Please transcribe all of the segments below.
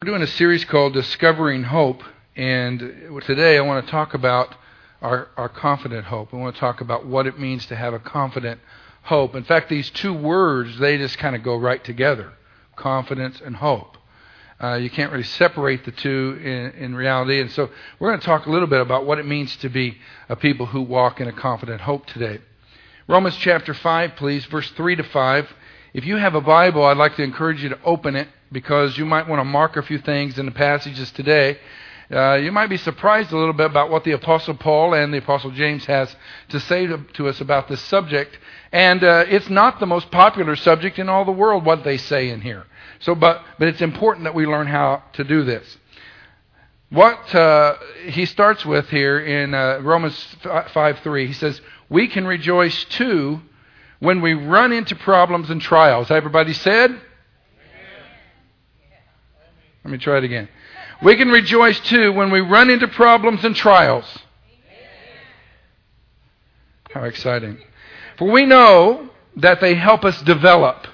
We're doing a series called Discovering Hope, and today I want to talk about our confident hope. I want to talk about what it means to have a confident hope. In fact, these two words, they just kind of go right together, confidence and hope. You can't really separate the two in reality, and so we're going to talk a little bit about what it means to be a people who walk in a confident hope today. Romans chapter 5, please, verse 3 to 5. If you have a Bible, I'd like to encourage you to open it, because you might want to mark a few things in the passages today. You might be surprised a little bit about what the Apostle Paul and the Apostle James has to say to us about this subject. And it's not the most popular subject in all the world, what they say in here. But it's important that we learn how to do this. What he starts with here in Romans 5:3, he says, "We can rejoice too when we run into problems and trials." Everybody said? Let me try it again. We can rejoice too when we run into problems and trials. How exciting. For we know that they help us develop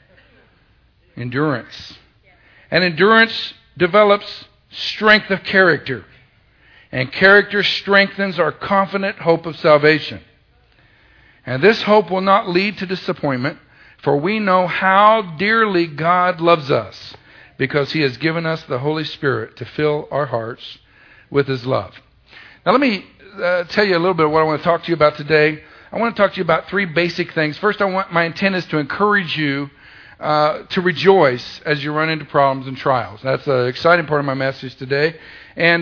endurance. And endurance develops strength of character. And character strengthens our confident hope of salvation. And this hope will not lead to disappointment, for we know how dearly God loves us, because He has given us the Holy Spirit to fill our hearts with His love. Now let me tell you a little bit of what I want to talk to you about today. I want to talk to you about three basic things. First, my intent is to encourage you to rejoice as you run into problems and trials. That's an exciting part of my message today. And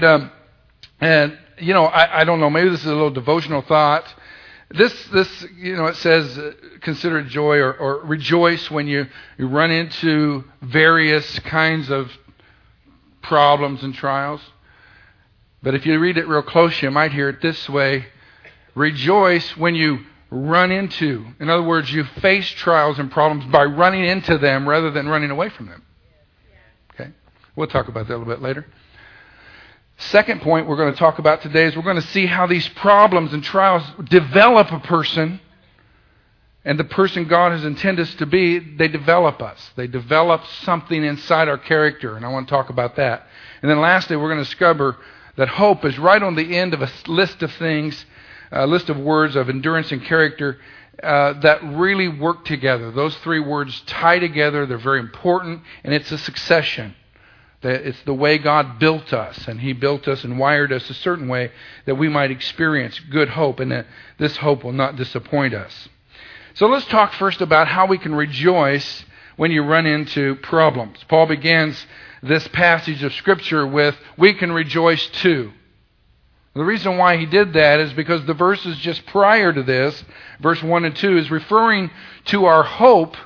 you know, I don't know, maybe this is a little devotional thought. This it says consider joy or rejoice when you run into various kinds of problems and trials. But if you read it real close, you might hear it this way: rejoice when you run into. In other words, you face trials and problems by running into them rather than running away from them. Okay? We'll talk about that a little bit later. Second point we're going to talk about today is we're going to see how these problems and trials develop a person, and the person God has intended us to be, they develop us. They develop something inside our character, and I want to talk about that. And then lastly, we're going to discover that hope is right on the end of a list of things, a list of words of endurance and character that really work together. Those three words tie together. They're very important, and it's a succession. It's the way God built us, and He built us and wired us a certain way that we might experience good hope, and that this hope will not disappoint us. So let's talk first about how we can rejoice when you run into problems. Paul begins this passage of Scripture with, "We can rejoice too." The reason why he did that is because the verses just prior to this, verse 1 and 2, is referring to our hope,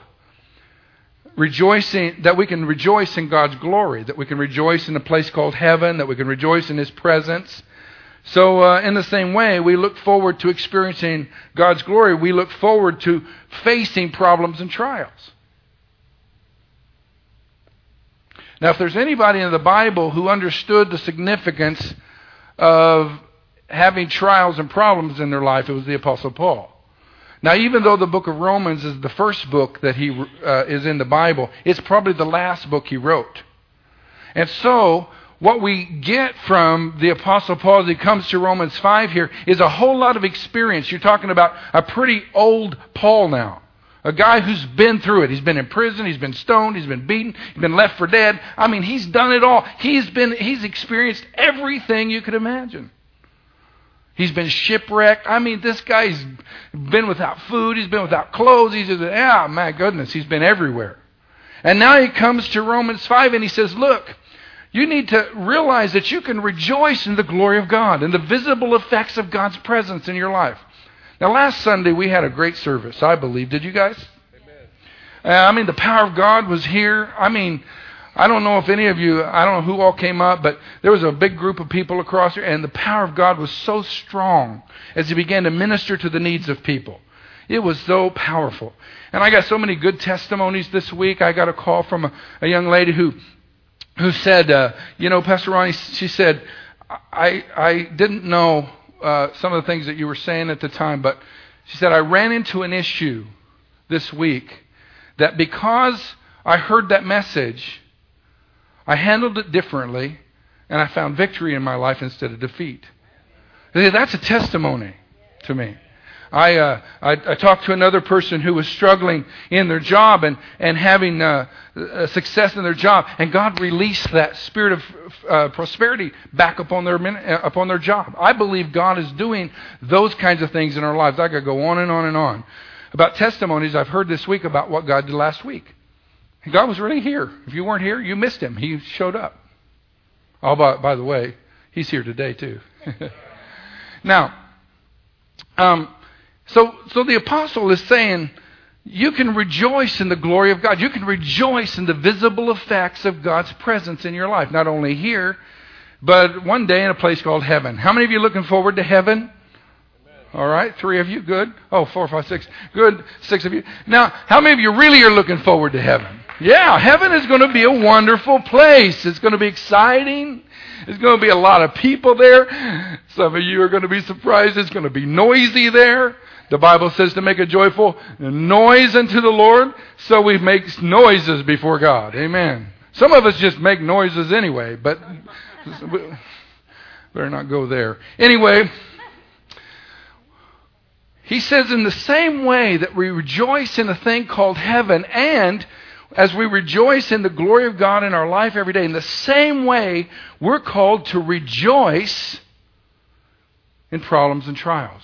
rejoicing, that we can rejoice in God's glory, that we can rejoice in a place called heaven, that we can rejoice in His presence. So in the same way, we look forward to experiencing God's glory. We look forward to facing problems and trials. Now, if there's anybody in the Bible who understood the significance of having trials and problems in their life, it was the Apostle Paul. Now, even though the book of Romans is the first book that he is in the Bible, it's probably the last book he wrote. And so, what we get from the Apostle Paul as he comes to Romans 5 here is a whole lot of experience. You're talking about a pretty old Paul now. A guy who's been through it. He's been in prison, he's been stoned, he's been beaten, he's been left for dead. I mean, he's done it all. He's experienced everything you could imagine. He's been shipwrecked. I mean, this guy's been without food. He's been without clothes. My goodness, he's been everywhere. And now he comes to Romans 5 and he says, look, you need to realize that you can rejoice in the glory of God and the visible effects of God's presence in your life. Now, last Sunday we had a great service, I believe. Did you guys? Amen. The power of God was here. I don't know if any of you, I don't know who all came up, but there was a big group of people across here, and the power of God was so strong as He began to minister to the needs of people. It was so powerful. And I got so many good testimonies this week. I got a call from a young lady who said, Pastor Ronnie, she said, I didn't know some of the things that you were saying at the time, but she said, I ran into an issue this week that because I heard that message, I handled it differently, and I found victory in my life instead of defeat. That's a testimony to me. I talked to another person who was struggling in their job and having success in their job, and God released that spirit of prosperity back upon their job. I believe God is doing those kinds of things in our lives. I could go on and on and on about testimonies I've heard this week about what God did last week. And God was really here. If you weren't here, you missed Him. He showed up. Oh, by the way, He's here today too. Now, so the apostle is saying, you can rejoice in the glory of God. You can rejoice in the visible effects of God's presence in your life. Not only here, but one day in a place called heaven. How many of you are looking forward to heaven? Amen. All right, 3 of you, good. Oh, 4, 5, 6, good. 6 of you. Now, how many of you really are looking forward to heaven? Yeah, heaven is going to be a wonderful place. It's going to be exciting. There's going to be a lot of people there. Some of you are going to be surprised. It's going to be noisy there. The Bible says to make a joyful noise unto the Lord, so we make noises before God. Amen. Some of us just make noises anyway, but better not go there. Anyway, he says in the same way that we rejoice in a thing called heaven, and as we rejoice in the glory of God in our life every day, in the same way we're called to rejoice in problems and trials.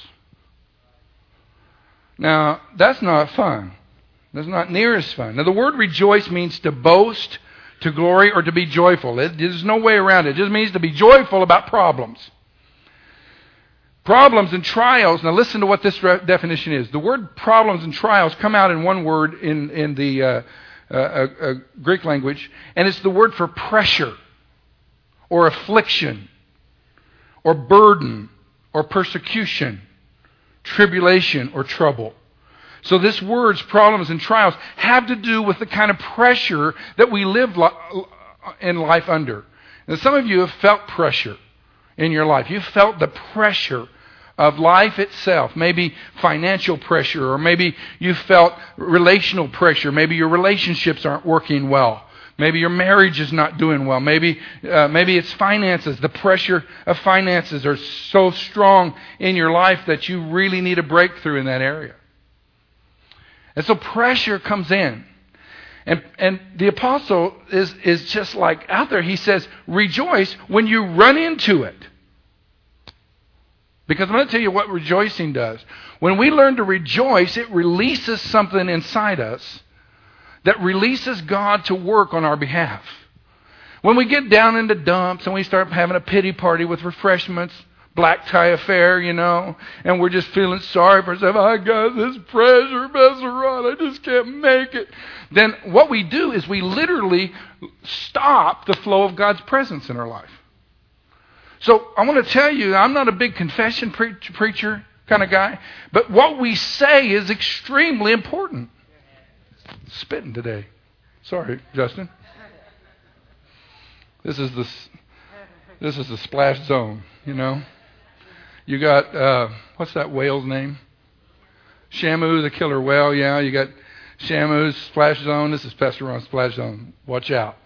Now, that's not fun. That's not near as fun. Now, the word rejoice means to boast, to glory, or to be joyful. There's no way around it. It just means to be joyful about problems. Problems and trials. Now, listen to what this definition is. The word problems and trials come out in one word in the Greek language, and it's the word for pressure, or affliction, or burden, or persecution, tribulation, or trouble. So this word's problems and trials have to do with the kind of pressure that we live in life under. Now, some of you have felt pressure in your life. You've felt the pressure of life itself. Maybe financial pressure, or maybe you felt relational pressure. Maybe your relationships aren't working well. Maybe your marriage is not doing well. Maybe it's finances. The pressure of finances are so strong in your life that you really need a breakthrough in that area. And so pressure comes in. And the apostle is just like out there. He says, rejoice when you run into it. Because I'm going to tell you what rejoicing does. When we learn to rejoice, it releases something inside us that releases God to work on our behalf. When we get down into dumps and we start having a pity party with refreshments, black tie affair, and we're just feeling sorry for ourselves. I got this pressure mess around. I just can't make it. Then what we do is we literally stop the flow of God's presence in our life. So I want to tell you, I'm not a big confession preacher kind of guy, but what we say is extremely important. Spitting today. Sorry, Justin. This is the splash zone, You got, what's that whale's name? Shamu, the killer whale, yeah. You got Shamu's splash zone. This is Pastor Ron's splash zone. Watch out.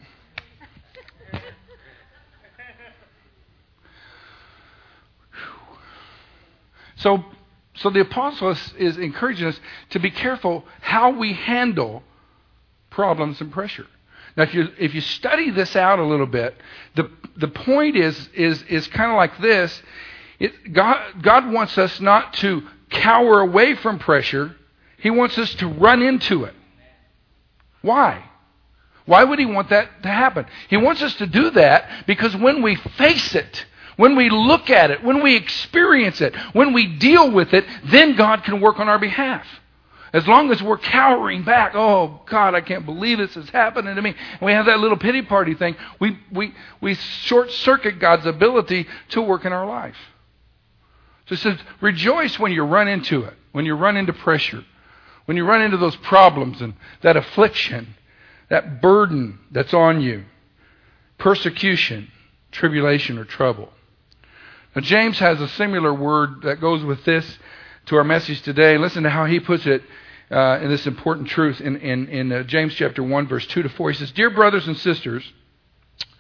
So the apostle is encouraging us to be careful how we handle problems and pressure. Now, if you study this out a little bit, the point is kind of like this. God wants us not to cower away from pressure. He wants us to run into it. Why? Why would He want that to happen? He wants us to do that because when we face it, when we look at it, when we experience it, when we deal with it, then God can work on our behalf. As long as we're cowering back, oh God, I can't believe this is happening to me. And we have that little pity party thing. We short circuit God's ability to work in our life. So it says, rejoice when you run into it, when you run into pressure, when you run into those problems and that affliction, that burden that's on you, persecution, tribulation, or trouble. Now, James has a similar word that goes with this to our message today. Listen to how he puts it in this important truth in James chapter 1, verse 2 to 4. He says, Dear brothers and sisters,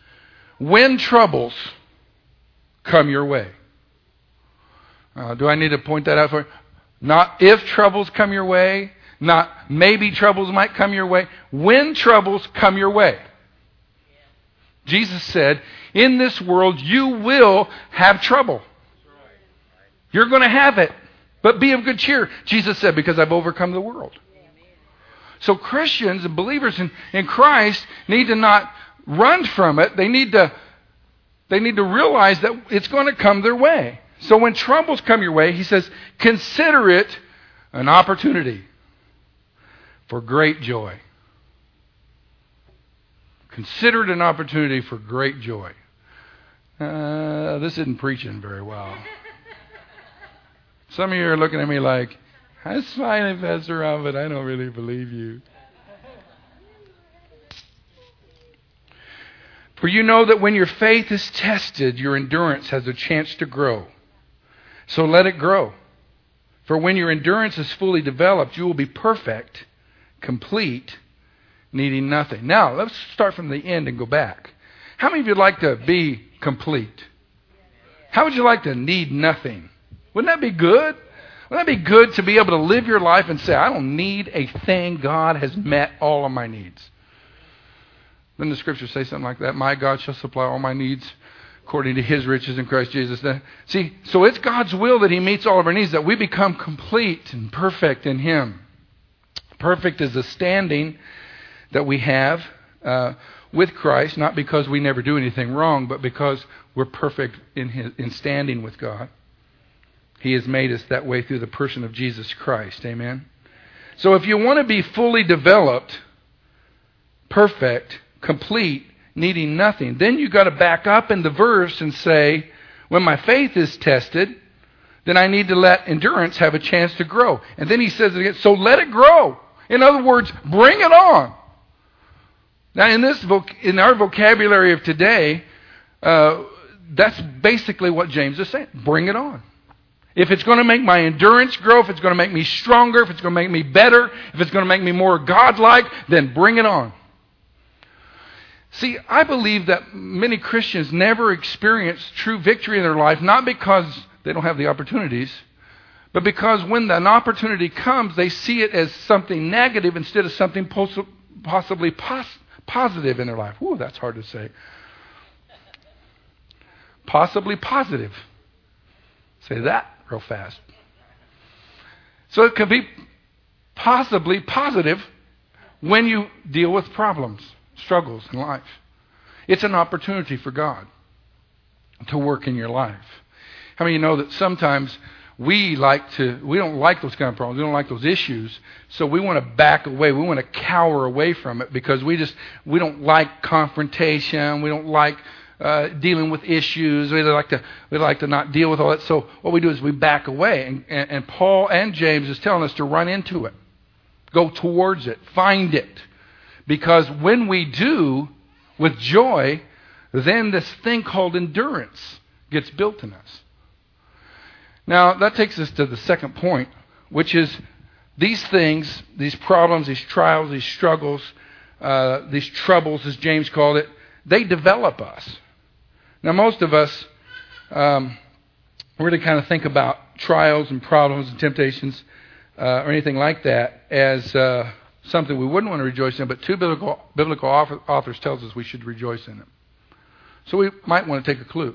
when troubles come your way. Do I need to point that out for you? Not if troubles come your way, not maybe troubles might come your way. When troubles come your way. Jesus said, in this world you will have trouble. You're going to have it. But be of good cheer. Jesus said, because I've overcome the world. So Christians and believers in Christ need to not run from it. They need to realize that it's going to come their way. So when troubles come your way, he says, consider it an opportunity for great joy. Consider it an opportunity for great joy. This isn't preaching very well. Some of you are looking at me like, I'm smiling, Pastor Ron, but I don't really believe you. For you know that when your faith is tested, your endurance has a chance to grow. So let it grow. For when your endurance is fully developed, you will be perfect, complete, needing nothing. Now, let's start from the end and go back. How many of you would like to be complete? How would you like to need nothing? Wouldn't that be good? Wouldn't that be good to be able to live your life and say, I don't need a thing. God has met all of my needs. Doesn't the scripture say something like that? My God shall supply all my needs according to his riches in Christ Jesus. See, so it's God's will that he meets all of our needs, that we become complete and perfect in him. Perfect is the standing that we have with Christ, not because we never do anything wrong, but because we're perfect in standing with God. He has made us that way through the person of Jesus Christ. Amen? So if you want to be fully developed, perfect, complete, needing nothing, then you've got to back up in the verse and say, when my faith is tested, then I need to let endurance have a chance to grow. And then he says it again, so let it grow. In other words, bring it on. Now in our vocabulary of today, that's basically what James is saying. Bring it on. If it's going to make my endurance grow, if it's going to make me stronger, if it's going to make me better, if it's going to make me more godlike, then bring it on. See, I believe that many Christians never experience true victory in their life, not because they don't have the opportunities, but because when an opportunity comes, they see it as something negative instead of something possibly positive in their life. Ooh, that's hard to say. Possibly positive. Say that real fast. So it can be possibly positive when you deal with problems, struggles in life. It's an opportunity for God to work in your life. How many of you know that sometimes we don't like those kind of problems. We don't like those issues. So we want to back away. We want to cower away from it because we don't like confrontation. We don't like dealing with issues. We like to not deal with all that. So what we do is we back away. And Paul and James is telling us to run into it. Go towards it. Find it. Because when we do, with joy, then this thing called endurance gets built in us. Now, that takes us to the second point, which is these things, these problems, these trials, these struggles, these troubles, as James called it, they develop us. Now, most of us really kind of think about trials and problems and temptations or anything like that as something we wouldn't want to rejoice in, but two biblical authors tells us we should rejoice in them. So we might want to take a clue.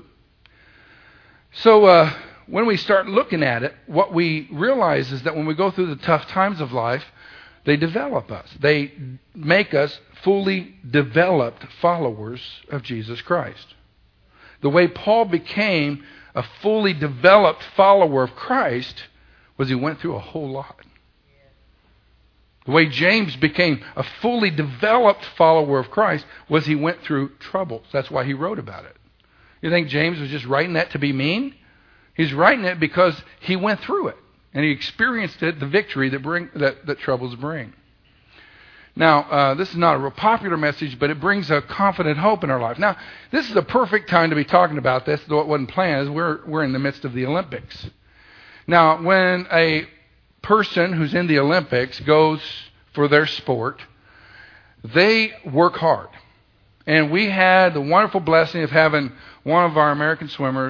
So when we start looking at it, what we realize is that when we go through the tough times of life, they develop us. They make us fully developed followers of Jesus Christ. The way Paul became a fully developed follower of Christ was he went through a whole lot. The way James became a fully developed follower of Christ was he went through troubles. That's why he wrote about it. You think James was just writing that to be mean? He's writing it because he went through it. And he experienced it, the victory that troubles bring. Now, this is not a real popular message, but it brings a confident hope in our life. Now, this is the perfect time to be talking about this, though it wasn't planned, as we're in the midst of the Olympics. Now, when a person who's in the Olympics goes for their sport, they work hard. And we had the wonderful blessing of having one of our American swimmers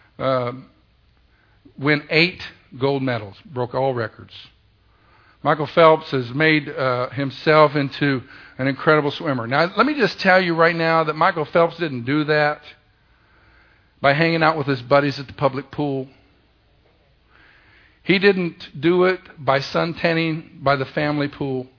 win 8 gold medals, broke all records. Michael Phelps has made himself into an incredible swimmer. Now, let me just tell you right now that Michael Phelps didn't do that by hanging out with his buddies at the public pool. He didn't do it by suntanning by the family pool.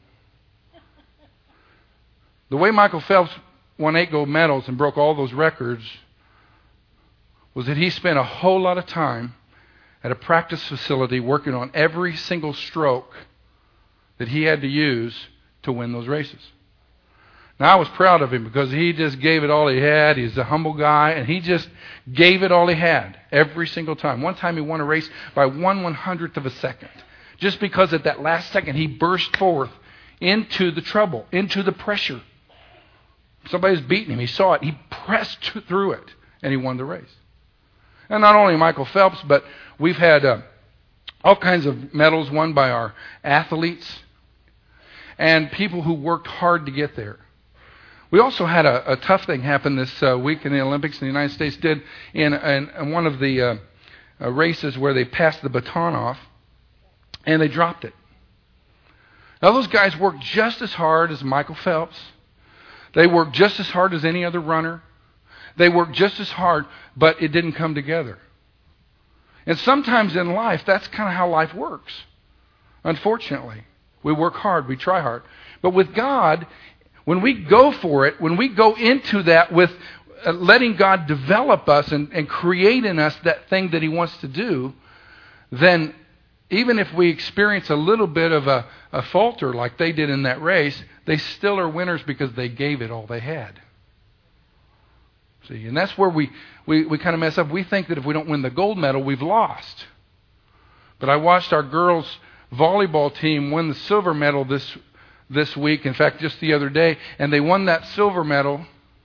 The way Michael Phelps won 8 gold medals and broke all those records was that he spent a whole lot of time at a practice facility working on every single stroke that he had to use to win those races. Now, I was proud of him because he just gave it all he had. He's a humble guy, and he just gave it all he had every single time. One time he won a race by 1/100th of a second, just because at that last second he burst forth into the trouble, into the pressure. Somebody was beating him. He saw it. He pressed through it, and he won the race. And not only Michael Phelps, but we've had all kinds of medals won by our athletes and people who worked hard to get there. We also had a tough thing happen this week in the Olympics. The United States did in one of the races where they passed the baton off, and they dropped it. Now, those guys worked just as hard as Michael Phelps. They worked just as hard as any other runner. They worked just as hard, but it didn't come together. And sometimes in life, that's kind of how life works. Unfortunately, we work hard, we try hard. But with God, when we go for it, when we go into that with letting God develop us and create in us that thing that He wants to do, then even if we experience a little bit of a falter like they did in that race, they still are winners because they gave it all they had. See, and that's where we kind of mess up. We think that if we don't win the gold medal, we've lost. But I watched our girls' volleyball team win the silver medal this week, in fact, just the other day, and they won that silver medal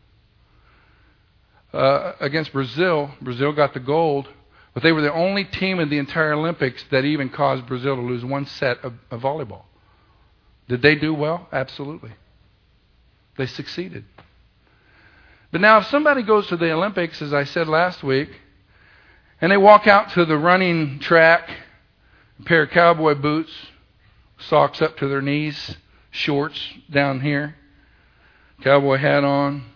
against Brazil. Brazil got the gold, but they were the only team in the entire Olympics that even caused Brazil to lose one set of volleyball. Did they do well? Absolutely. They succeeded. But now if somebody goes to the Olympics, as I said last week, and they walk out to the running track, a pair of cowboy boots, socks up to their knees, shorts down here, cowboy hat on,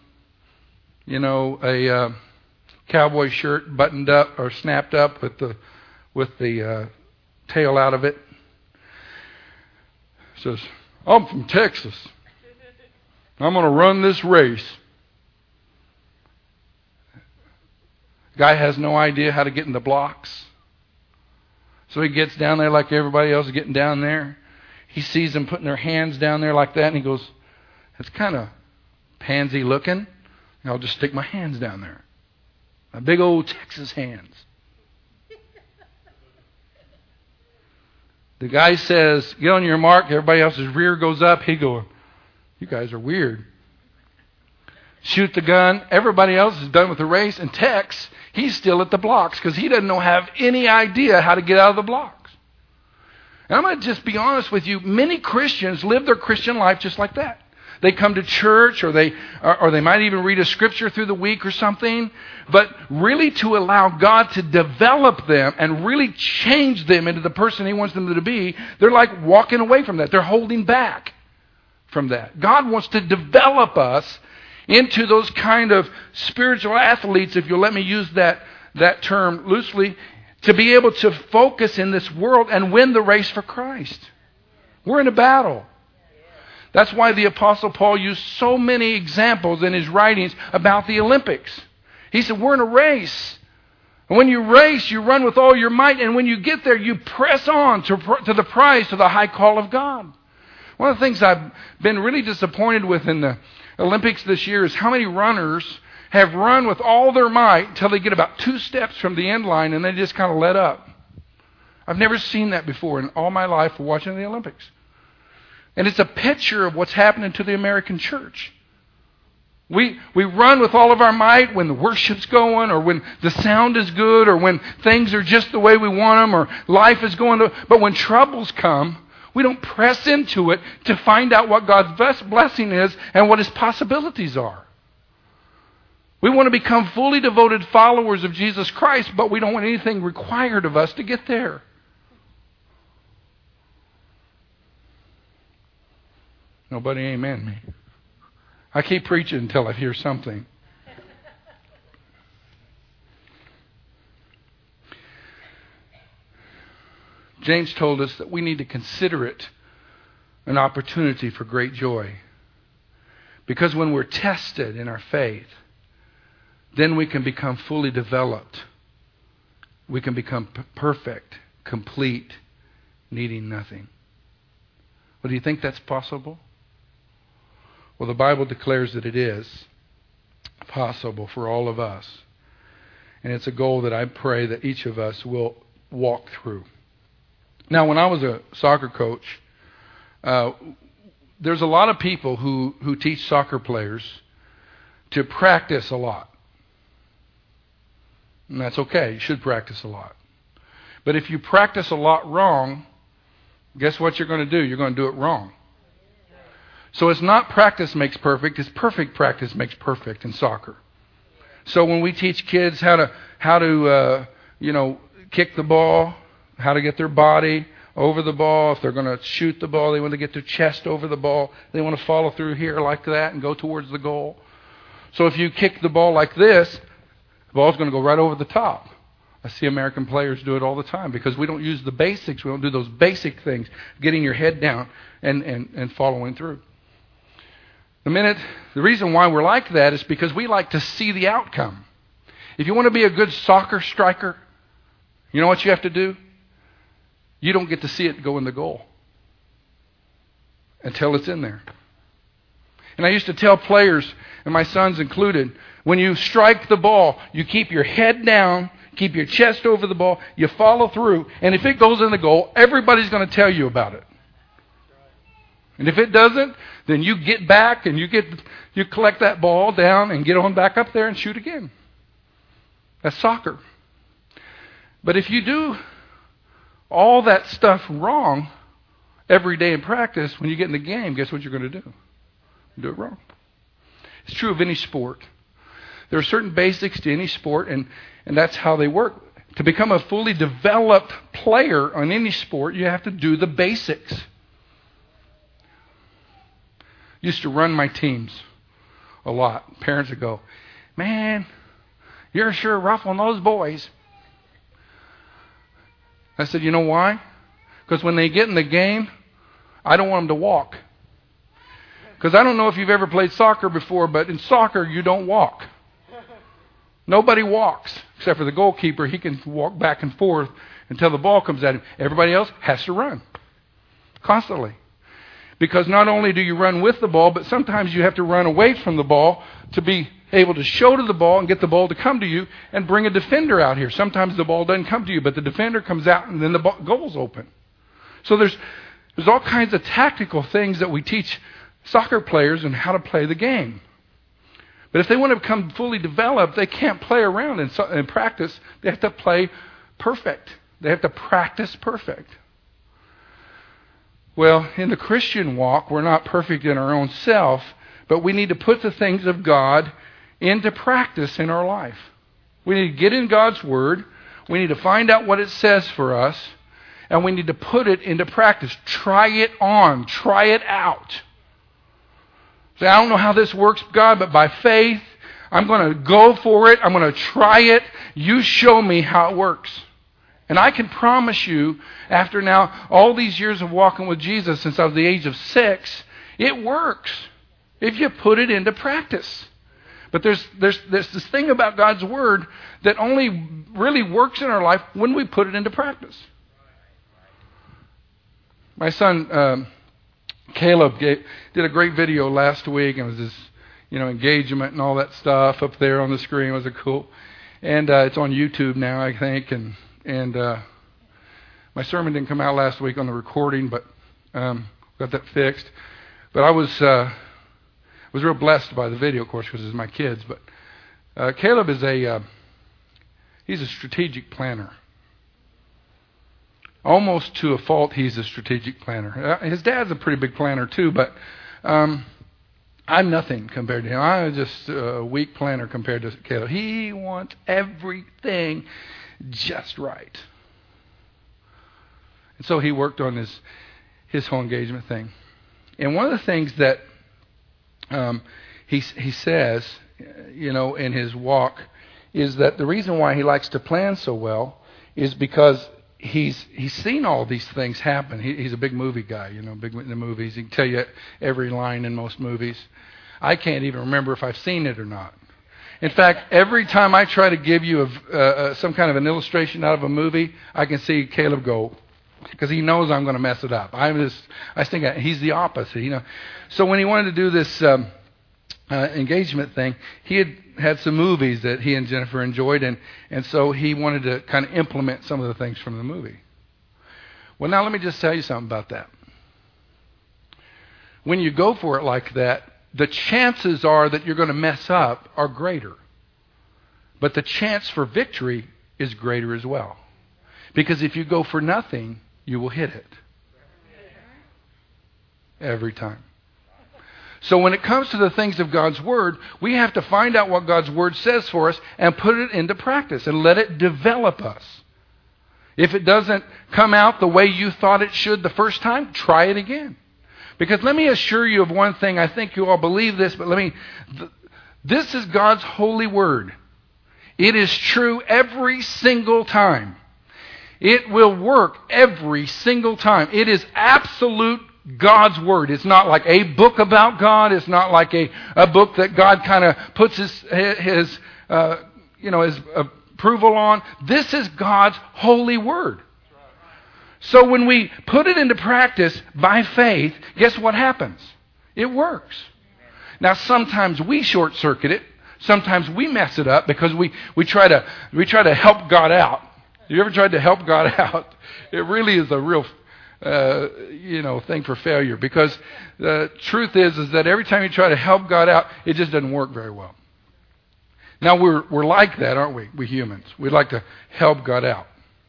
a cowboy shirt buttoned up or snapped up with the tail out of it. Says, "I'm from Texas. I'm going to run this race." Guy has no idea how to get in the blocks. So he gets down there like everybody else is getting down there. He sees them putting their hands down there like that, and he goes, "That's kind of pansy looking. I'll just stick my hands down there. My big old Texas hands." The guy says, "Get on your mark." Everybody else's rear goes up. He goes, "You guys are weird." Shoot the gun. Everybody else is done with the race. And Tex, he's still at the blocks because he doesn't have any idea how to get out of the blocks. And I'm going to just be honest with you. Many Christians live their Christian life just like that. They come to church, or they might even read a scripture through the week or something. But really to allow God to develop them and really change them into the person He wants them to be, they're like walking away from that. They're holding back from that. God wants to develop us into those kind of spiritual athletes, if you'll let me use that term loosely, to be able to focus in this world and win the race for Christ. We're in a battle. That's why the Apostle Paul used so many examples in his writings about the Olympics. He said, we're in a race. And when you race, you run with all your might. And when you get there, you press on to the prize, to the high call of God. One of the things I've been really disappointed with in the Olympics this year is how many runners have run with all their might until they get about 2 steps from the end line and they just kind of let up. I've never seen that before in all my life watching the Olympics. And it's a picture of what's happening to the American church. We run with all of our might when the worship's going, or when the sound is good, or when things are just the way we want them, or life is going. But when troubles come, we don't press into it to find out what God's best blessing is and what His possibilities are. We want to become fully devoted followers of Jesus Christ, but we don't want anything required of us to get there. Nobody amen me. I keep preaching until I hear something. James told us that we need to consider it an opportunity for great joy. Because when we're tested in our faith, then we can become fully developed. We can become perfect, complete, needing nothing. Well, do you think that's possible? Well, the Bible declares that it is possible for all of us. And it's a goal that I pray that each of us will walk through. Now, when I was a soccer coach, there's a lot of people who teach soccer players to practice a lot. And that's okay. You should practice a lot. But if you practice a lot wrong, guess what you're going to do? You're going to do it wrong. So it's not practice makes perfect. It's perfect practice makes perfect in soccer. So when we teach kids how to kick the ball, how to get their body over the ball. If they're going to shoot the ball, they want to get their chest over the ball. They want to follow through here like that and go towards the goal. So if you kick the ball like this, the ball's going to go right over the top. I see American players do it all the time because we don't use the basics. We don't do those basic things, getting your head down and following through. The reason why we're like that is because we like to see the outcome. If you want to be a good soccer striker, you know what you have to do? You don't get to see it go in the goal until it's in there. And I used to tell players, and my sons included, when you strike the ball, you keep your head down, keep your chest over the ball, you follow through, and if it goes in the goal, everybody's going to tell you about it. And if it doesn't, then you get back and you collect that ball down and get on back up there and shoot again. That's soccer. But if you do all that stuff wrong every day in practice, when you get in the game, guess what you're going to do? Do it wrong. It's true of any sport. There are certain basics to any sport, and that's how they work. To become a fully developed player on any sport, you have to do the basics. Used to run my teams a lot. Parents would go, "Man, you're sure ruffling those boys." I said, you know why? Because when they get in the game, I don't want them to walk. Because I don't know if you've ever played soccer before, but in soccer, you don't walk. Nobody walks, except for the goalkeeper. He can walk back and forth until the ball comes at him. Everybody else has to run constantly. Because not only do you run with the ball, but sometimes you have to run away from the ball to be able to show to the ball and get the ball to come to you and bring a defender out here. Sometimes the ball doesn't come to you, but the defender comes out and then the goal's open. So there's all kinds of tactical things that we teach soccer players and how to play the game. But if they want to become fully developed, they can't play around and practice. They have to play perfect. They have to practice perfect. Well, in the Christian walk, we're not perfect in our own self, but we need to put the things of God into practice in our life. We need to get in God's Word. We need to find out what it says for us, and we need to put it into practice. Try it on. Try it out. Say, I don't know how this works, God, but by faith, I'm going to go for it. I'm going to try it. You show me how it works. And I can promise you, after now all these years of walking with Jesus since I was the age of 6, it works if you put it into practice. But there's this thing about God's Word that only really works in our life when we put it into practice. My son Caleb did a great video last week, and it was his engagement and all that stuff up there on the screen. It was cool. And it's on YouTube now, I think, and my sermon didn't come out last week on the recording, but got that fixed. But I was real blessed by the video, of course, because it's my kids. But Caleb is he's a strategic planner. Almost to a fault, he's a strategic planner. His dad's a pretty big planner too, but I'm nothing compared to him. I'm just a weak planner compared to Caleb. He wants everything just right. And so he worked on his whole engagement thing. And one of the things that he says, in his walk, is that the reason why he likes to plan so well is because he's seen all these things happen. He's a big movie guy, big in the movies. He can tell you every line in most movies. I can't even remember if I've seen it or not. In fact, every time I try to give you some kind of an illustration out of a movie, I can see Caleb go, because he knows I'm going to mess it up. I think he's the opposite. So when he wanted to do this engagement thing, he had some movies that he and Jennifer enjoyed, and so he wanted to kind of implement some of the things from the movie. Well, now let me just tell you something about that. When you go for it like that, the chances are that you're going to mess up are greater. But the chance for victory is greater as well. Because if you go for nothing, you will hit it. Every time. So when it comes to the things of God's Word, we have to find out what God's Word says for us and put it into practice and let it develop us. If it doesn't come out the way you thought it should the first time, try it again. Because let me assure you of one thing. I think you all believe this, but this is God's holy Word. It is true every single time. It will work every single time. It is absolute God's Word. It's not like a book about God. It's not like a book that God kind of puts his approval on. This is God's holy Word. So when we put it into practice by faith, guess what happens? It works. Now sometimes we short circuit it. Sometimes we mess it up because we try to help God out. Have you ever tried to help God out? It really is a real thing for failure, because the truth is that every time you try to help God out, it just doesn't work very well. Now we're like that, aren't we? We humans. We like to help God out.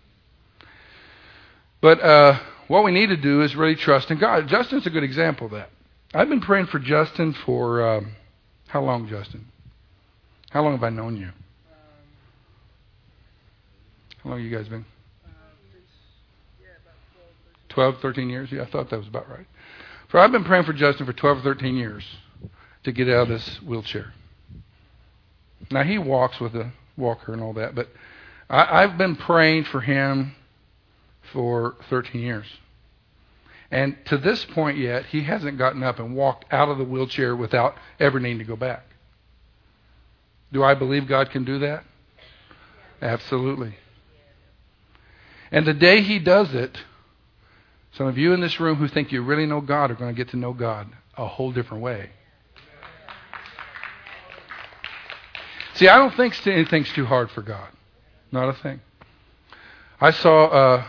But what we need to do is really trust in God. Justin's a good example of that. I've been praying for Justin for how long, Justin? How long have I known you? How long have you guys been? 12, 13 years? Yeah, I thought that was about right. So I've been praying for Justin for 12 or 13 years to get out of this wheelchair. Now, he walks with a walker and all that, but I've been praying for him for 13 years. And to this point yet, he hasn't gotten up and walked out of the wheelchair without ever needing to go back. Do I believe God can do that? Absolutely. And the day he does it, some of you in this room who think you really know God are going to get to know God a whole different way. See, I don't think anything's too hard for God. Not a thing. I saw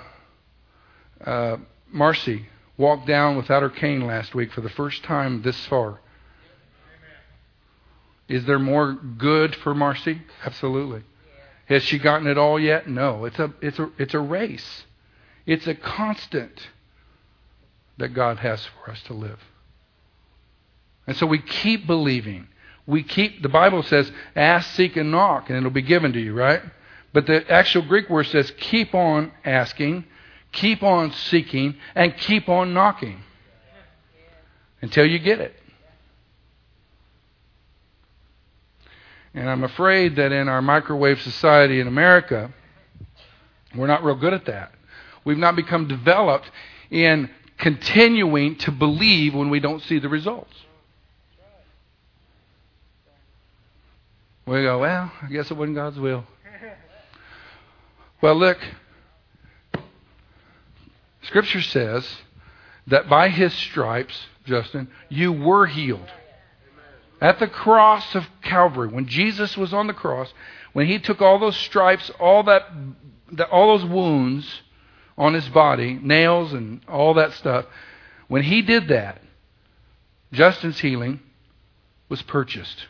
Marcy walk down without her cane last week for the first time this far. Is there more good for Marcy? Absolutely. Has she gotten it all yet? No. It's a race. It's a constant that God has for us to live. And so we keep believing. The Bible says, ask, seek, and knock, and it'll be given to you, right? But the actual Greek word says, keep on asking, keep on seeking, and keep on knocking until you get it. And I'm afraid that in our microwave society in America, we're not real good at that. We've not become developed in continuing to believe when we don't see the results. We go, well, I guess it wasn't God's will. Well, look, Scripture says that by His stripes, Justin, you were healed. At the cross of Calvary, when Jesus was on the cross, when He took all those stripes, all those wounds on His body, nails and all that stuff, when He did that, Justin's healing was purchased.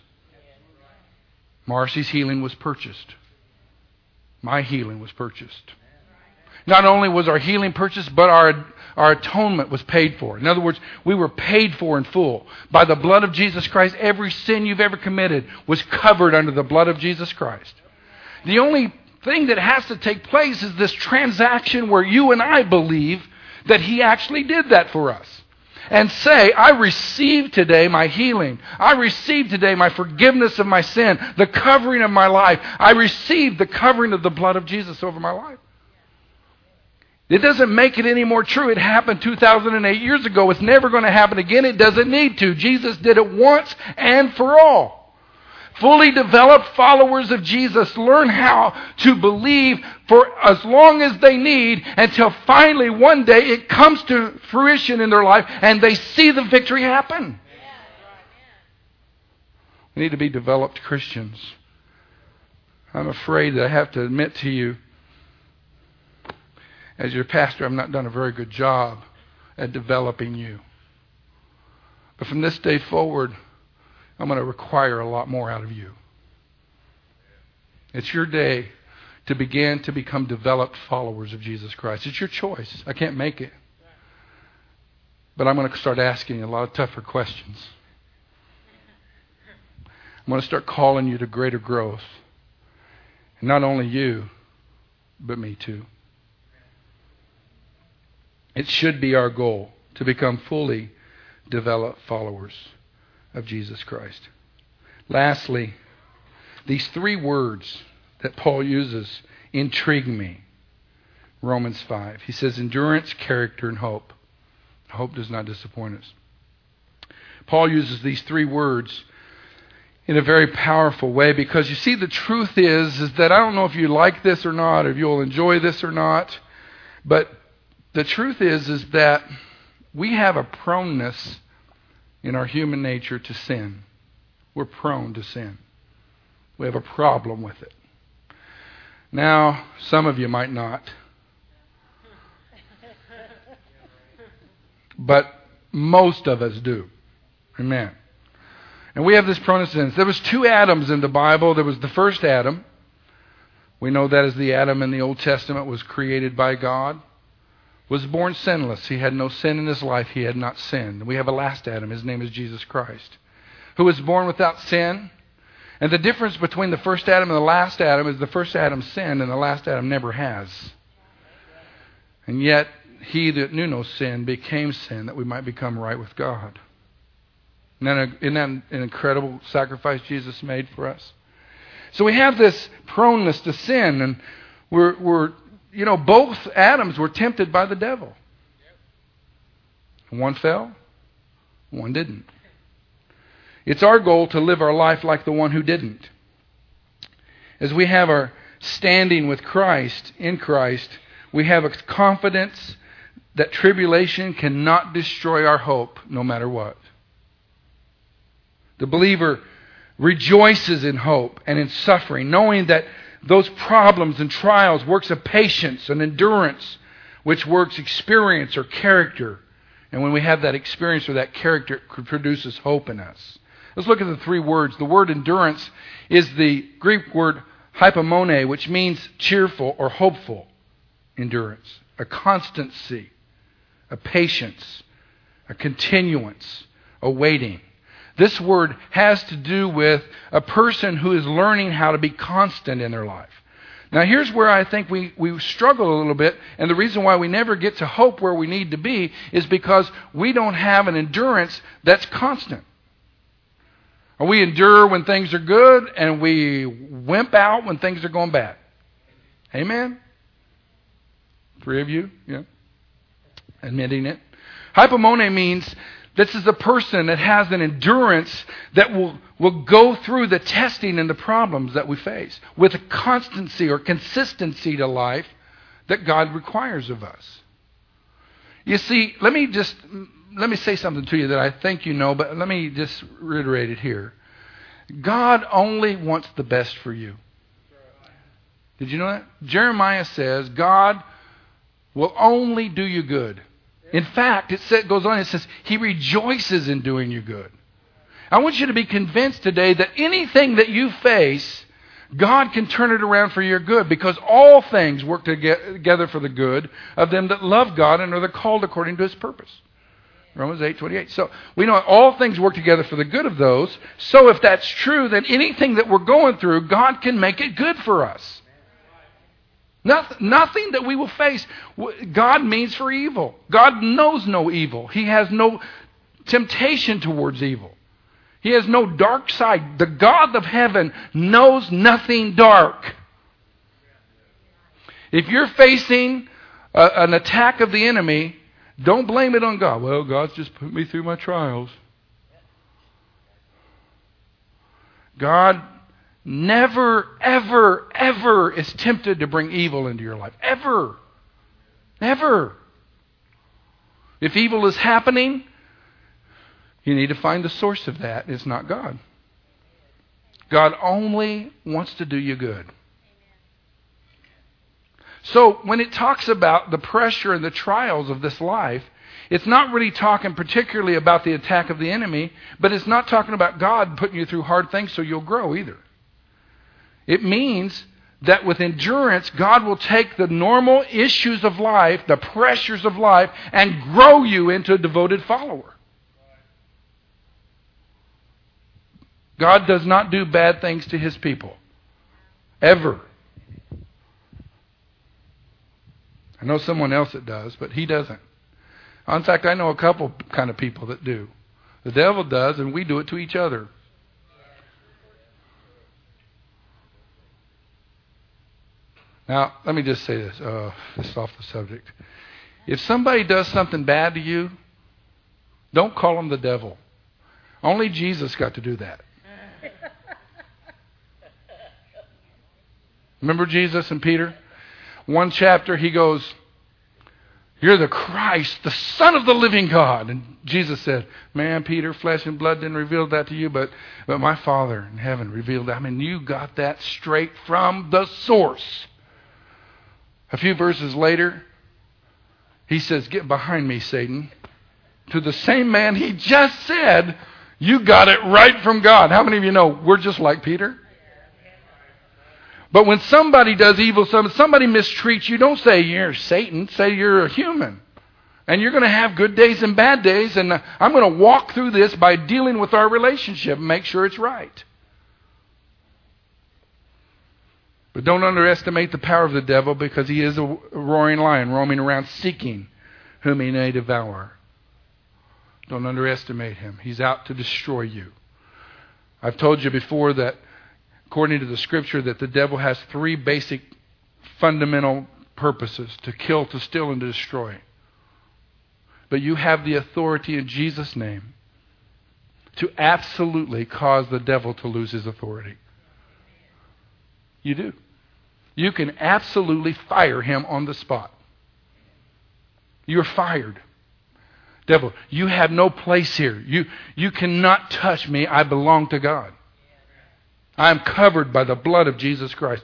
Marcy's healing was purchased. My healing was purchased. Not only was our healing purchased, but our atonement was paid for. In other words, we were paid for in full. By the blood of Jesus Christ, every sin you've ever committed was covered under the blood of Jesus Christ. The only thing that has to take place is this transaction where you and I believe that He actually did that for us. And say, I receive today my healing. I receive today my forgiveness of my sin, the covering of my life. I receive the covering of the blood of Jesus over my life. It doesn't make it any more true. It happened 2008 years ago. It's never going to happen again. It doesn't need to. Jesus did it once and for all. Fully developed followers of Jesus learn how to believe for as long as they need until finally one day it comes to fruition in their life and they see the victory happen. We need to be developed Christians. I'm afraid that I have to admit to you, as your pastor, I've not done a very good job at developing you. But from this day forward, I'm going to require a lot more out of you. It's your day to begin to become developed followers of Jesus Christ. It's your choice. I can't make it. But I'm going to start asking you a lot of tougher questions. I'm going to start calling you to greater growth. And not only you, but me too. It should be our goal to become fully developed followers of Jesus Christ. Lastly, these three words that Paul uses intrigue me. Romans 5. He says endurance, character, and hope. Hope does not disappoint us. Paul uses these three words in a very powerful way because you see the truth is that I don't know if you like this or not, or if you'll enjoy this or not, but the truth is that we have a proneness in our human nature to sin. We're prone to sin. We have a problem with it. Now, some of you might not. But most of us do. Amen. And we have this proneness to sin. There was two Adams in the Bible. There was the first Adam. We know that as the Adam in the Old Testament was created by God. Was born sinless. He had no sin in his life. He had not sinned. We have a last Adam. His name is Jesus Christ, who was born without sin. And the difference between the first Adam and the last Adam is the first Adam sinned and the last Adam never has. And yet, he that knew no sin became sin that we might become right with God. Isn't that an incredible sacrifice Jesus made for us? So we have this proneness to sin, and we're both Adams were tempted by the devil. One fell, one didn't. It's our goal to live our life like the one who didn't. As we have our standing with Christ, in Christ, we have a confidence that tribulation cannot destroy our hope no matter what. The believer rejoices in hope and in suffering, knowing that those problems and trials works of patience and endurance, which works experience or character. And when we have that experience or that character, it produces hope in us. Let's look at the three words. The word endurance is the Greek word hypomone, which means cheerful or hopeful endurance. A constancy, a patience, a continuance, a waiting. This word has to do with a person who is learning how to be constant in their life. Now here's where I think we struggle a little bit, and the reason why we never get to hope where we need to be is because we don't have an endurance that's constant. Or we endure when things are good, and we wimp out when things are going bad. Amen? Three of you? Yeah. Admitting it. Hypomone means this is a person that has an endurance that will go through the testing and the problems that we face with a constancy or consistency to life that God requires of us. You see, let me say something to you that I think you know, but let me just reiterate it here. God only wants the best for you. Did you know that? Jeremiah says God will only do you good. In fact, it goes on, it says, He rejoices in doing you good. I want you to be convinced today that anything that you face, God can turn it around for your good, because all things work together for the good of them that love God and are called according to His purpose. Romans 8:28. So we know all things work together for the good of those. So if that's true, then anything that we're going through, God can make it good for us. Nothing that we will face, God means for evil. God knows no evil. He has no temptation towards evil. He has no dark side. The God of heaven knows nothing dark. If you're facing an attack of the enemy, don't blame it on God. Well, God's just put me through my trials. God never, ever, ever is tempted to bring evil into your life. Ever. Never. If evil is happening, you need to find the source of that. It's not God. God only wants to do you good. So when it talks about the pressure and the trials of this life, it's not really talking particularly about the attack of the enemy, but it's not talking about God putting you through hard things so you'll grow either. It means that with endurance, God will take the normal issues of life, the pressures of life, and grow you into a devoted follower. God does not do bad things to His people. Ever. I know someone else that does, but He doesn't. In fact, I know a couple kind of people that do. The devil does, and we do it to each other. Now, let me just say this. This is off the subject. If somebody does something bad to you, don't call them the devil. Only Jesus got to do that. Remember Jesus and Peter? One chapter, he goes, "You're the Christ, the Son of the living God." And Jesus said, "Man, Peter, flesh and blood didn't reveal that to you, but my Father in heaven revealed that." I mean, you got that straight from the source. A few verses later, he says, "Get behind me, Satan." To the same man he just said, "You got it right from God." How many of you know we're just like Peter? But when somebody does evil, somebody mistreats you, don't say you're Satan. Say you're a human. And you're going to have good days and bad days. And I'm going to walk through this by dealing with our relationship and make sure it's right. But don't underestimate the power of the devil, because he is a roaring lion roaming around seeking whom he may devour. Don't underestimate him. He's out to destroy you. I've told you before that according to the Scripture, that the devil has three basic fundamental purposes: to kill, to steal, and to destroy. But you have the authority in Jesus' name to absolutely cause the devil to lose his authority. You do. You can absolutely fire him on the spot. You're fired. Devil, you have no place here. You cannot touch me. I belong to God. I am covered by the blood of Jesus Christ.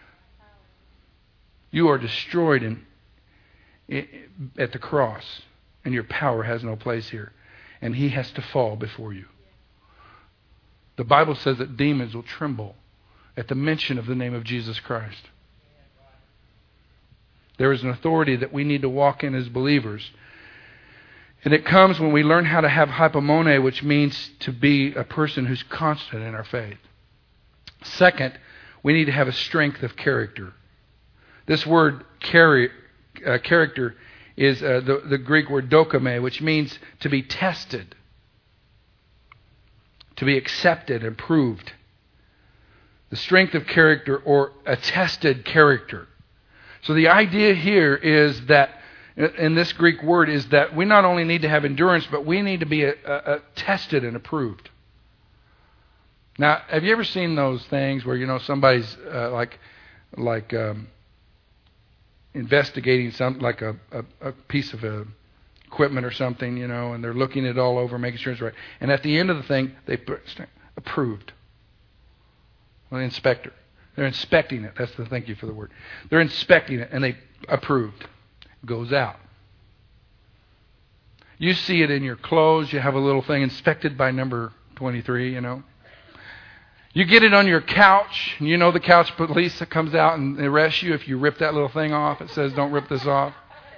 You are destroyed at the cross, and your power has no place here. And he has to fall before you. The Bible says that demons will tremble at the mention of the name of Jesus Christ. There is an authority that we need to walk in as believers. And it comes when we learn how to have hypomone, which means to be a person who's constant in our faith. Second, we need to have a strength of character. This word character is the Greek word dokime, which means to be tested, to be accepted and proved. The strength of character, or a tested character. So the idea here is that, in this Greek word, is that we not only need to have endurance, but we need to be tested and approved. Now, have you ever seen those things where, somebody's investigating something, like a piece of equipment or something, and they're looking it all over, making sure it's right. And at the end of the thing, they put approved. Well, the inspector. They're inspecting it. Thank you for the word. They're inspecting it, and they approved. It goes out. You see it in your clothes. You have a little thing, inspected by number 23, You get it on your couch, and you know the couch police that comes out and arrests you if you rip that little thing off. It says, don't rip this off.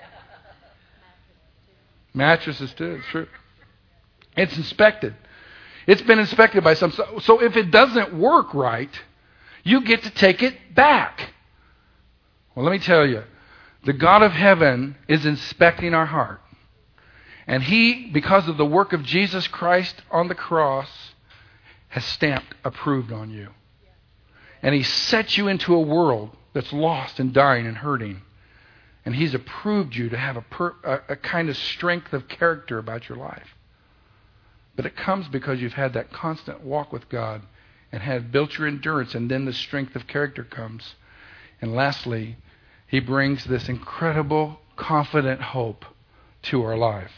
Mattresses too, it's true. It's inspected. It's been inspected by some. So if it doesn't work right, you get to take it back. Well, let me tell you, the God of heaven is inspecting our heart. And He, because of the work of Jesus Christ on the cross, has stamped approved on you. And He set you into a world that's lost and dying and hurting. And He's approved you to have a kind of strength of character about your life. But it comes because you've had that constant walk with God and have built your endurance, and then the strength of character comes. And lastly, He brings this incredible, confident hope to our life.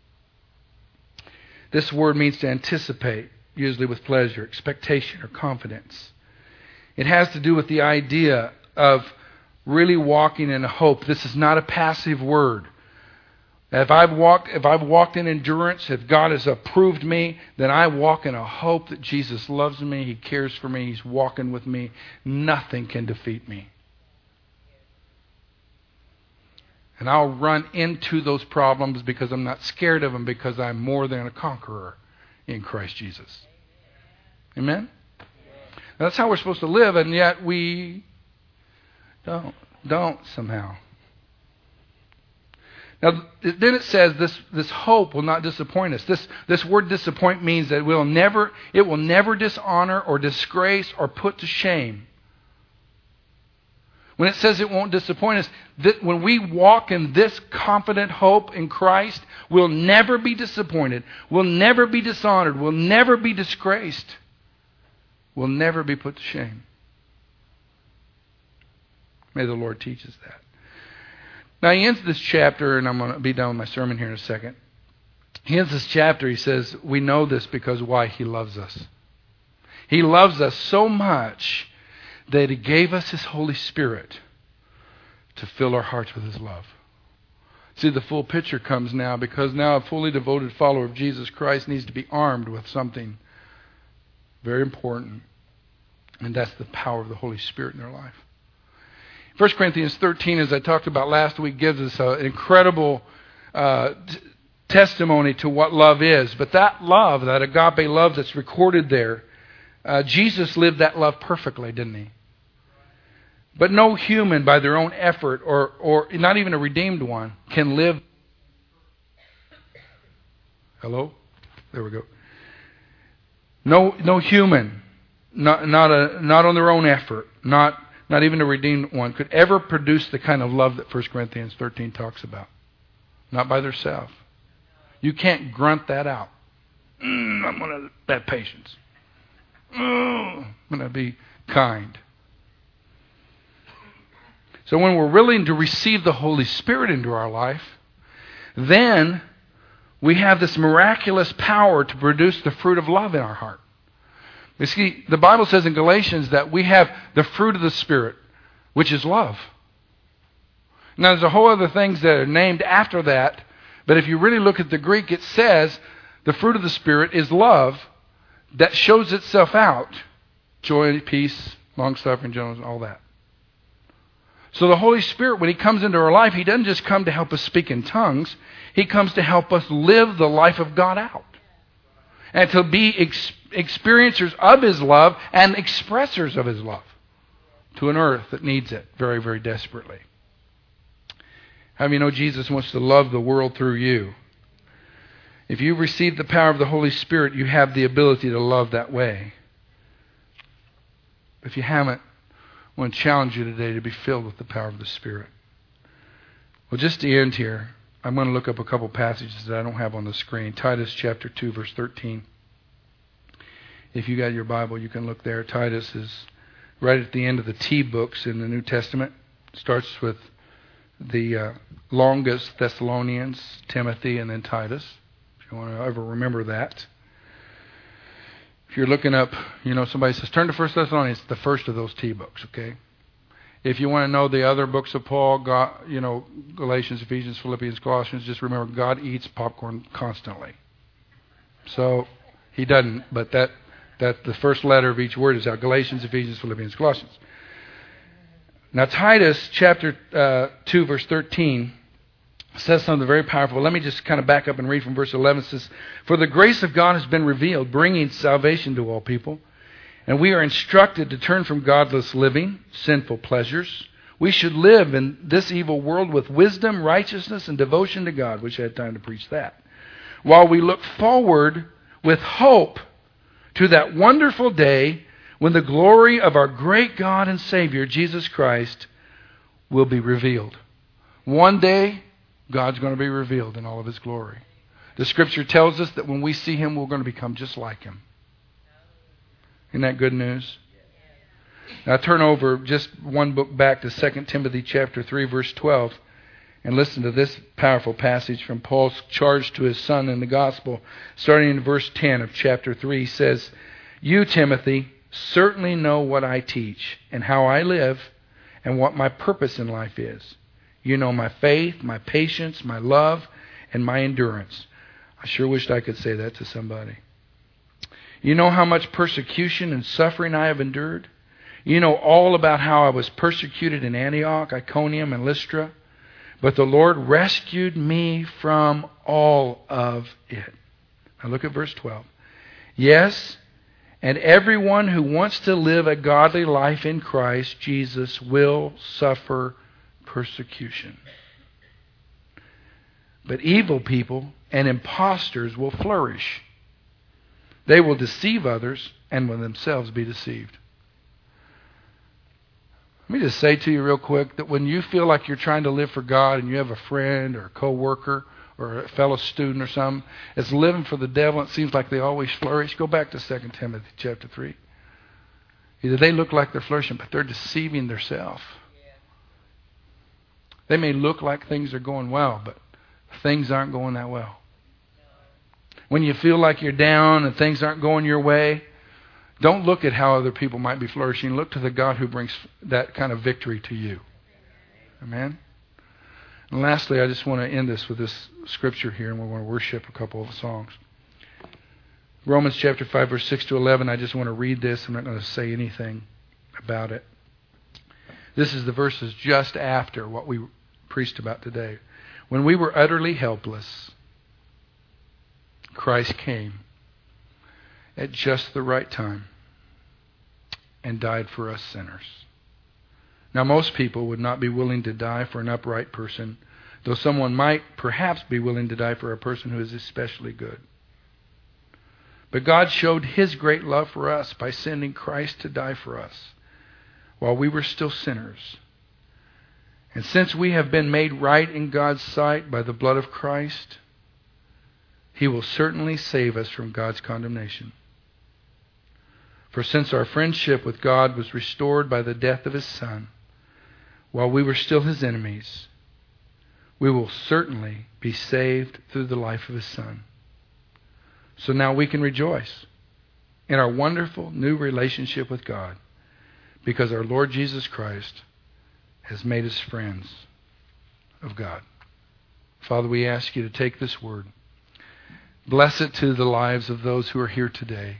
This word means to anticipate, usually with pleasure, expectation, or confidence. It has to do with the idea of really walking in hope. This is not a passive word. If I've walked in endurance, if God has approved me, then I walk in a hope that Jesus loves me, He cares for me, He's walking with me. Nothing can defeat me. And I'll run into those problems because I'm not scared of them, because I'm more than a conqueror in Christ Jesus. Amen? That's how we're supposed to live, and yet we don't somehow. Now, then it says this hope will not disappoint us. This word disappoint means that it will never dishonor or disgrace or put to shame. When it says it won't disappoint us, when we walk in this confident hope in Christ, we'll never be disappointed. We'll never be dishonored. We'll never be disgraced. We'll never be put to shame. May the Lord teach us that. Now he ends this chapter, and I'm going to be done with my sermon here in a second. He ends this chapter, he says, we know this because why? He loves us. He loves us so much that He gave us His Holy Spirit to fill our hearts with His love. See, the full picture comes now, because now a fully devoted follower of Jesus Christ needs to be armed with something very important, and that's the power of the Holy Spirit in their life. 1 Corinthians 13, as I talked about last week, gives us an incredible testimony to what love is. But that love, that agape love that's recorded there, Jesus lived that love perfectly, didn't He? But no human, by their own effort, or not even a redeemed one, can live. Hello? There we go. No human, not on their own effort, not even a redeemed one, could ever produce the kind of love that 1 Corinthians 13 talks about. Not by themselves. You can't grunt that out. I'm going to have patience. I'm going to be kind. So when we're willing to receive the Holy Spirit into our life, then we have this miraculous power to produce the fruit of love in our heart. You see, the Bible says in Galatians that we have the fruit of the Spirit, which is love. Now, there's a whole other things that are named after that, but if you really look at the Greek, it says the fruit of the Spirit is love that shows itself out. Joy, peace, long-suffering, gentleness, all that. So the Holy Spirit, when He comes into our life, He doesn't just come to help us speak in tongues. He comes to help us live the life of God out. And to be experiencers of His love and expressors of His love to an earth that needs it very, very desperately. How many know Jesus wants to love the world through you? If you receive the power of the Holy Spirit, you have the ability to love that way. If you haven't, I want to challenge you today to be filled with the power of the Spirit. Well, just to end here, I'm going to look up a couple passages that I don't have on the screen. Titus chapter 2, verse 13. If you got your Bible, you can look there. Titus is right at the end of the T books in the New Testament. It starts with the longest, Thessalonians, Timothy, and then Titus. If you want to ever remember that. If you're looking up, somebody says, turn to 1 Thessalonians, it's the first of those T books, okay? If you want to know the other books of Paul, Galatians, Ephesians, Philippians, Colossians, just remember God eats popcorn constantly. So He doesn't, but That the first letter of each word is out. Galatians, Ephesians, Philippians, Colossians. Now Titus chapter 2 verse 13 says something very powerful. Let me just kind of back up and read from verse 11. It says, "For the grace of God has been revealed, bringing salvation to all people. And we are instructed to turn from godless living, sinful pleasures. We should live in this evil world with wisdom, righteousness, and devotion to God." Wish I had time to preach that. "While we look forward with hope to that wonderful day when the glory of our great God and Savior, Jesus Christ, will be revealed." One day, God's going to be revealed in all of His glory. The Scripture tells us that when we see Him, we're going to become just like Him. Isn't that good news? Now turn over just one book back to 2 Timothy chapter 3, verse 12, and listen to this powerful passage from Paul's charge to his son in the gospel. Starting in verse 10 of chapter 3, he says, "You, Timothy, certainly know what I teach, and how I live, and what my purpose in life is. You know my faith, my patience, my love, and my endurance." I sure wished I could say that to somebody. "You know how much persecution and suffering I have endured. You know all about how I was persecuted in Antioch, Iconium, and Lystra. But the Lord rescued me from all of it." Now look at verse 12. "Yes, and everyone who wants to live a godly life in Christ Jesus will suffer persecution. But evil people and impostors will flourish. They will deceive others and will themselves be deceived." Let me just say to you real quick that when you feel like you're trying to live for God and you have a friend or a co-worker or a fellow student or something that's living for the devil, it seems like they always flourish, go back to 2 Timothy chapter 3. Either they look like they're flourishing, but they're deceiving themselves. They may look like things are going well, but things aren't going that well. When you feel like you're down and things aren't going your way, don't look at how other people might be flourishing. Look to the God who brings that kind of victory to you. Amen? And lastly, I just want to end this with this scripture here, and we're going to worship a couple of songs. Romans chapter 5, verse 6 to 11. I just want to read this. I'm not going to say anything about it. This is the verses just after what we preached about today. "When we were utterly helpless, Christ came at just the right time and died for us sinners." Now, most people would not be willing to die for an upright person, though someone might perhaps be willing to die for a person who is especially good. But God showed His great love for us by sending Christ to die for us while we were still sinners. And since we have been made right in God's sight by the blood of Christ, He will certainly save us from God's condemnation. For since our friendship with God was restored by the death of His Son, while we were still His enemies, we will certainly be saved through the life of His Son. So now we can rejoice in our wonderful new relationship with God, because our Lord Jesus Christ has made us friends of God. Father, we ask You to take this word, bless it to the lives of those who are here today.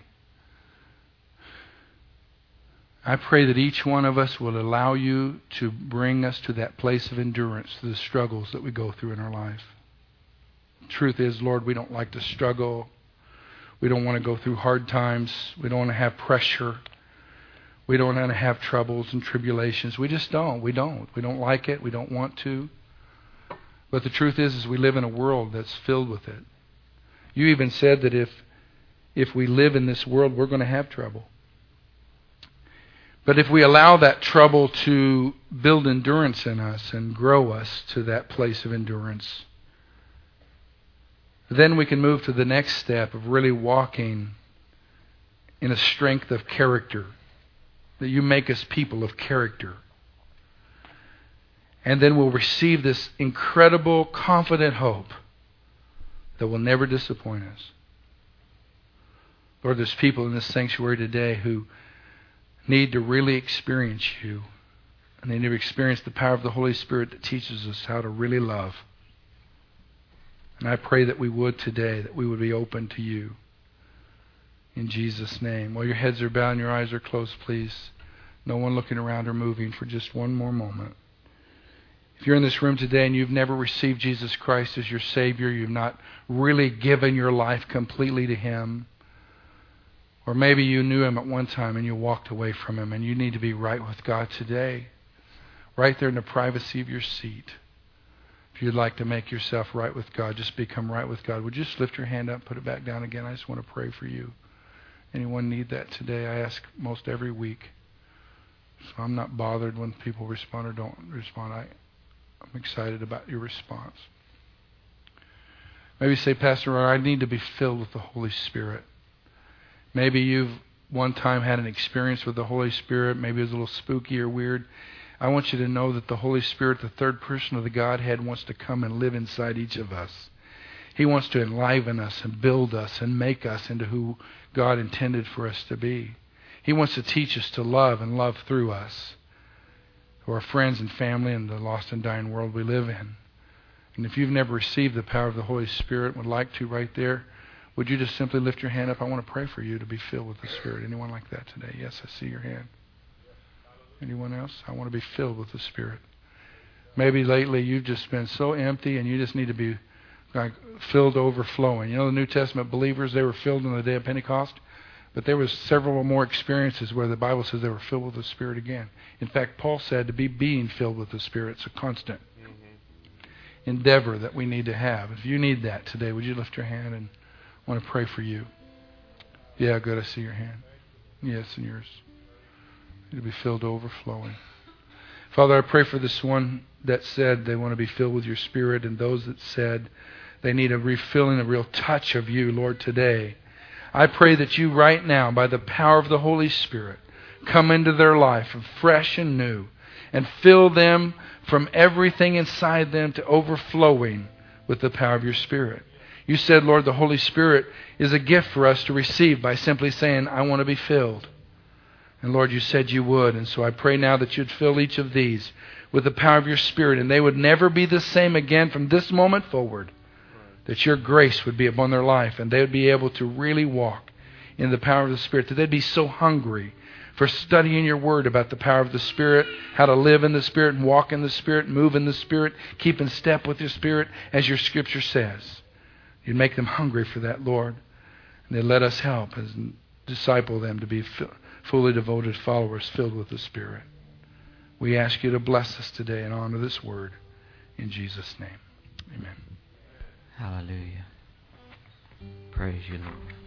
I pray that each one of us will allow You to bring us to that place of endurance through the struggles that we go through in our life. The truth is, Lord, we don't like to struggle. We don't want to go through hard times. We don't want to have pressure. We don't want to have troubles and tribulations. We just don't. We don't. We don't like it. We don't want to. But the truth is we live in a world that's filled with it. You even said that if we live in this world, we're going to have trouble. But if we allow that trouble to build endurance in us and grow us to that place of endurance, then we can move to the next step of really walking in a strength of character, that You make us people of character. And then we'll receive this incredible, confident hope that will never disappoint us. Lord, there's people in this sanctuary today who need to really experience You. And they need to experience the power of the Holy Spirit that teaches us how to really love. And I pray that we would today, that we would be open to You. In Jesus' name. While your heads are bowed and your eyes are closed, please. No one looking around or moving for just one more moment. If you're in this room today and you've never received Jesus Christ as your Savior, you've not really given your life completely to Him, or maybe you knew Him at one time and you walked away from Him and you need to be right with God today, right there in the privacy of your seat. If you'd like to make yourself right with God, just become right with God. Would you just lift your hand up, put it back down again? I just want to pray for you. Anyone need that today? I ask most every week. So I'm not bothered when people respond or don't respond. I'm excited about your response. Maybe say, Pastor, I need to be filled with the Holy Spirit. Maybe you've one time had an experience with the Holy Spirit. Maybe it was a little spooky or weird. I want you to know that the Holy Spirit, the third person of the Godhead, wants to come and live inside each of us. He wants to enliven us and build us and make us into who God intended for us to be. He wants to teach us to love and love through us, to our friends and family and the lost and dying world we live in. And if you've never received the power of the Holy Spirit and would like to right there, would you just simply lift your hand up? I want to pray for you to be filled with the Spirit. Anyone like that today? Yes, I see your hand. Anyone else? I want to be filled with the Spirit. Maybe lately you've just been so empty and you just need to be like filled overflowing. You know, the New Testament believers, they were filled on the day of Pentecost, but there was several more experiences where the Bible says they were filled with the Spirit again. In fact, Paul said to be being filled with the Spirit is a constant endeavor that we need to have. If you need that today, would you lift your hand and I want to pray for you? Yeah, good. I see your hand. Yes, and yours. You need to be filled to overflowing. Father, I pray for this one that said they want to be filled with your Spirit, and those that said they need a refilling, a real touch of you, Lord, today. I pray that you right now, by the power of the Holy Spirit, come into their life fresh and new and fill them from everything inside them to overflowing with the power of your Spirit. You said, Lord, the Holy Spirit is a gift for us to receive by simply saying, I want to be filled. And Lord, you said you would. And so I pray now that you'd fill each of these with the power of your Spirit, and they would never be the same again from this moment forward. That your grace would be upon their life, and they would be able to really walk in the power of the Spirit. That they'd be so hungry for studying your word about the power of the Spirit, how to live in the Spirit and walk in the Spirit, move in the Spirit, keep in step with your Spirit, as your Scripture says. You'd make them hungry for that, Lord. And they'd let us help as disciple them to be fully devoted followers filled with the Spirit. We ask you to bless us today and honor this word. In Jesus' name, amen. Hallelujah. Praise you, Lord.